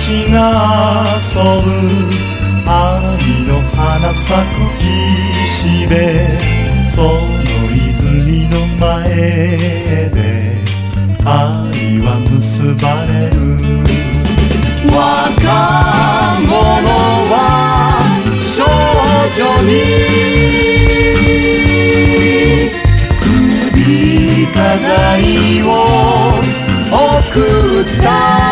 星が沿う愛の花咲く岸辺、その泉の前で愛は結ばれる。若者は少女に首飾りを贈った。